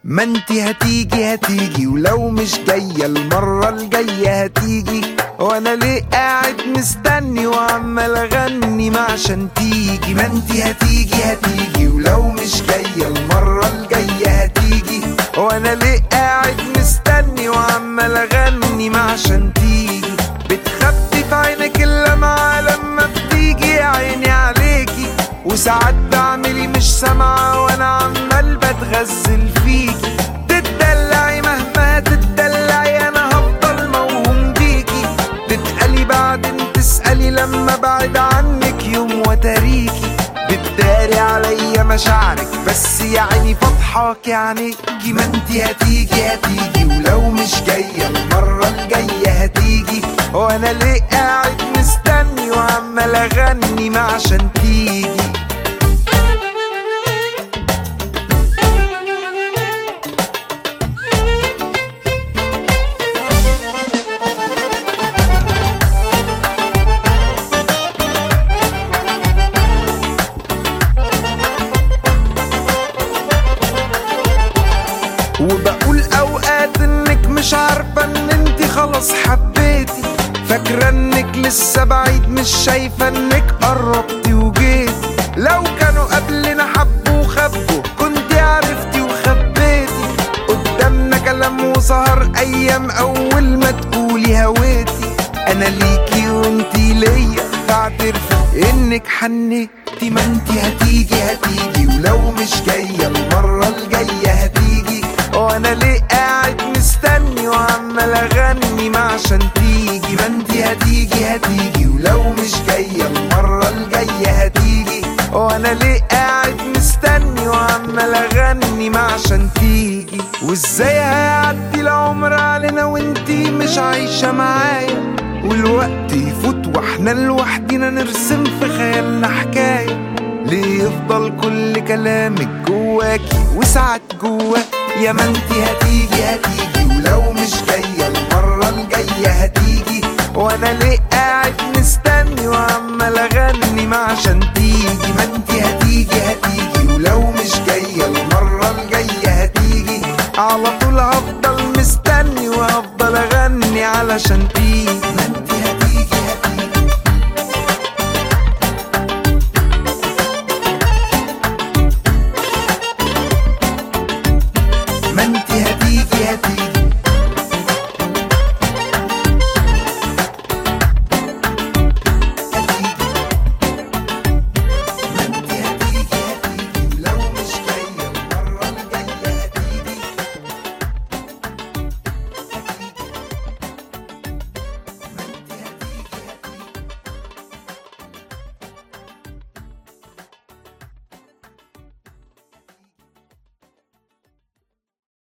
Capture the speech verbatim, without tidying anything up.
ما انتي هتيجي هتيجي، ولو مش جاية المرة الجاية هتيجي. وانا ليه قاعد مستني وعمال اغني ما عشان تيجي؟ ما انتي هتيجي هتيجي، ولو مش جاية المرة الجاية هتيجي. وانا ليه قاعد مستني وعمال اغني ما عشان تيجي؟ بتخبي في عينك اللمعة لما بتيجي يا عيني عليكي، وساعات بعملي مش سامعة وانا عمال بتغزل فيكي. تتدلعي مهما تتدلعي انا هفضل موهوم بيكي. تتقلي بعدين تسألي لما بعد عنك يوم وتاريكي. بتداري عليا مشاعرك بس يا عيني فضحاكي عينيكي. ما انتي هتيجي هتيجي، ولو مش جاية المرة الجاية هتيجي. وانا ليه قاعد مستني وعمال اغني ما عشان تيجي؟ وبقول اوقات انك مش عارفة ان انتي خلاص حبيتي. فاكرة انك لسه بعيد مش شايفة انك قربتي وجيتي. لو كانوا قبلنا حبوا وخبوا كنتي عرفتي وخبيتي. قدامنا كلام وسهر ايام اول ما تقولي هويتي. انا ليكي وانتي ليا فاعترفي انك حنيتي. ما انتي هتيجي هتيجي، ولو مش جاية المرة الجاية هتيجي. وانا ليه قاعد مستني وعمال اغني ما عشان تيجي؟ ما انتي هتيجي هتيجي، ولو مش جاية المرة الجاية هتيجي. وانا ليه قاعد مستني وعمال اغني ما عشان تيجي؟ وازاي هيعدي العمر علينا وانتي مش عايشة معايا؟ والوقت يفوت واحنا لوحدينا نرسم في خيالنا حكاية. ليه يفضل كل كلامك جواكي وساعات جواك؟ يا ما انتي هتيجي هتيجي، ولو مش جاية المرة الجاية هتيجي. وانا ليه قاعد مستني وعمال اغني ما عشان تيجي؟ ما انتي هتيجي هتيجي، ولو مش جاية المرة الجاية هتيجي. على طول هفضل مستني وهفضل اغني علشان تيجي.